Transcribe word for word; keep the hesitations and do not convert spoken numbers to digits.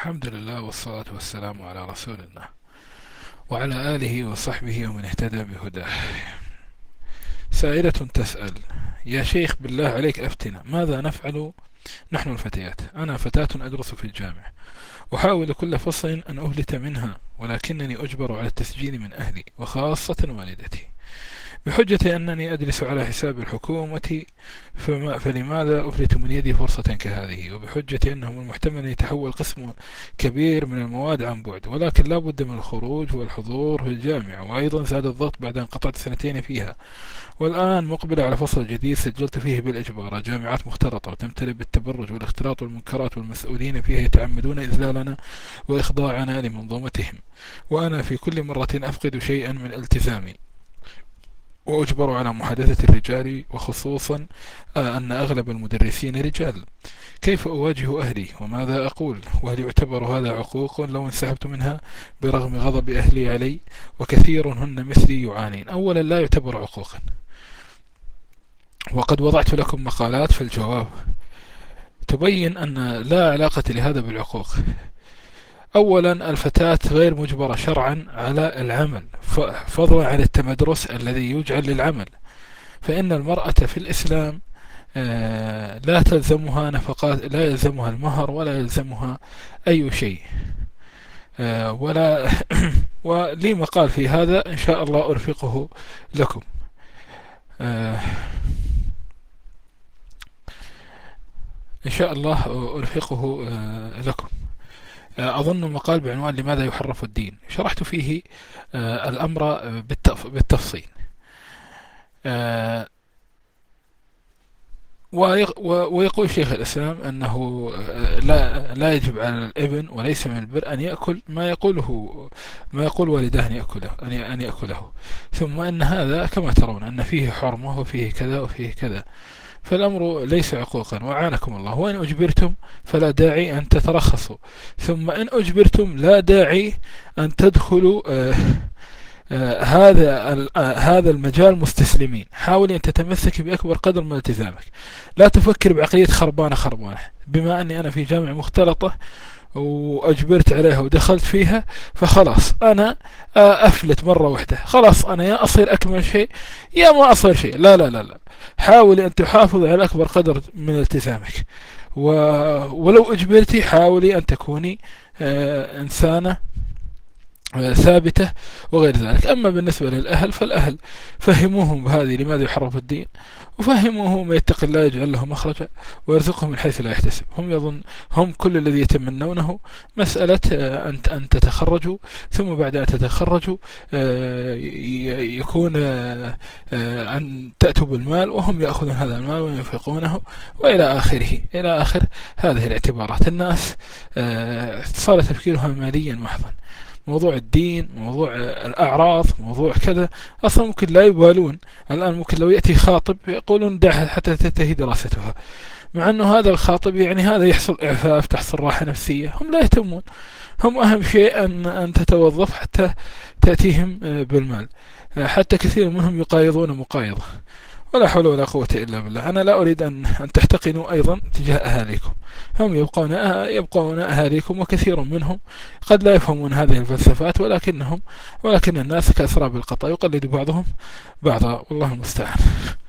الحمد لله والصلاة والسلام على رسول الله وعلى آله وصحبه ومن اهتدى بهداه. سائلة تسأل: يا شيخ بالله عليك أفتنا، ماذا نفعل نحن الفتيات؟ أنا فتاة أدرس في الجامعة، أحاول كل فصل أن أفلت منها، ولكنني أجبر على التسجيل من أهلي وخاصة والدتي بحجة أنني أجلس على حساب الحكومة، فما فلماذا أفلت من يدي فرصة كهذه؟ وبحجة أنه من المحتمل أن يتحول قسم كبير من المواد عن بعد، ولكن لا بد من الخروج والحضور في الجامعة، وأيضا زاد الضغط بعد أن قطعت سنتين فيها، والآن مقبلة على فصل جديد سجلت فيه بالإجبار. جامعات مختلطة وتمتلئ بالتبرج والاختلاط والمنكرات، والمسؤولين فيها يتعمدون إذلالنا وإخضاعنا لمنظومتهم، وأنا في كل مرة أفقد شيئا من التزامي وأجبر على محادثة الرجال، وخصوصا آه، أن أغلب المدرسين رجال. كيف أواجه أهلي وماذا أقول؟ وهل يعتبر هذا عقوق لو انسحبت منها برغم غضب أهلي علي؟ وكثير هن مثلي يعانين. أولا، لا يعتبر عقوقا، وقد وضعت لكم مقالات في الجواب تبين أن لا علاقة لهذا بالعقوق. أولا، الفتاة غير مجبرة شرعا على العمل، فضلا عن التمدرس الذي يجعل للعمل، فإن المرأة في الإسلام آه، لا تلزمها نفقات، لا يلزمها المهر ولا يلزمها أي شيء، آه، ولا ولي مقال في هذا إن شاء الله أرفقه لكم. آه، إن شاء الله أرفقه آه، لكم. آه، أظن مقال بعنوان لماذا يحرف الدين، شرحت فيه آه، الأمر بالتف- بالتفصيل. آه، ويق- و- ويقول شيخ الإسلام أنه آه، لا لا يجب على الابن وليس من البر أن يأكل ما يقوله ما يقول والداه أن يأكله أن ي- أن يأكله، ثم أن هذا كما ترون أن فيه حرمة وفيه كذا وفيه كذا، فالأمر ليس عقوقا، وأعانكم الله. وإن أجبرتم فلا داعي أن تترخصوا، ثم إن أجبرتم لا داعي أن تدخلوا آه آه هذا ال- آه هذا المجال مستسلمين. حاولي أن تتمسك بأكبر قدر من التزامك، لا تفكر بعقلية خربانة خربانة. بما أني أنا في جامعة مختلطة وأجبرت عليها ودخلت فيها، فخلاص أنا آه، أفلت مرة واحدة، خلاص أنا يا أصير أكمل شيء يا ما أصير شيء. لا لا لا لا، حاولي أن تحافظي على أكبر قدر من التزامك، و... ولو أجبرتي حاولي أن تكوني آه، إنسانة ثابتة وغير ذلك. أما بالنسبة للأهل فالأهل فهموهم بهذه لماذا يحرف الدين، وفهموه من يتق الله يجعل له مخرجا ويرزقه من حيث لا يحتسب. هم يظن هم كل الذي يتمنونه مسألة آه، أن أن تتخرجوا، ثم بعد أن تتخرجوا آه، ي- يكون آه، آه، أن تأتوا بالمال وهم يأخذون هذا المال وينفقونه، وإلى آخره إلى آخر هذه الاعتبارات. الناس آه، صار تفكيرها ماليا محضا. موضوع الدين، موضوع الأعراض، موضوع كذا، أصلا ممكن لا يبالون. الآن ممكن لو يأتي خاطب يقولون دعها حتى تنتهي دراستها، مع أنه هذا الخاطب يعني هذا يحصل إعفاف، تحصل راحة نفسية. هم لا يهتمون، هم أهم شيء أن أن تتوظف حتى تأتيهم بالمال. حتى كثير منهم يقايضون مقايضة، ولا حول ولا قوة إلا بالله. أنا لا أريد أن أن تحتقنوا أيضا تجاه أهاليكم، هم يبقون أه يبقون أهاليكم، وكثير منهم قد لا يفهمون هذه الفلسفات، ولكنهم ولكن الناس كأسراب القطا يقلد بعضهم بعضا، والله المستعان.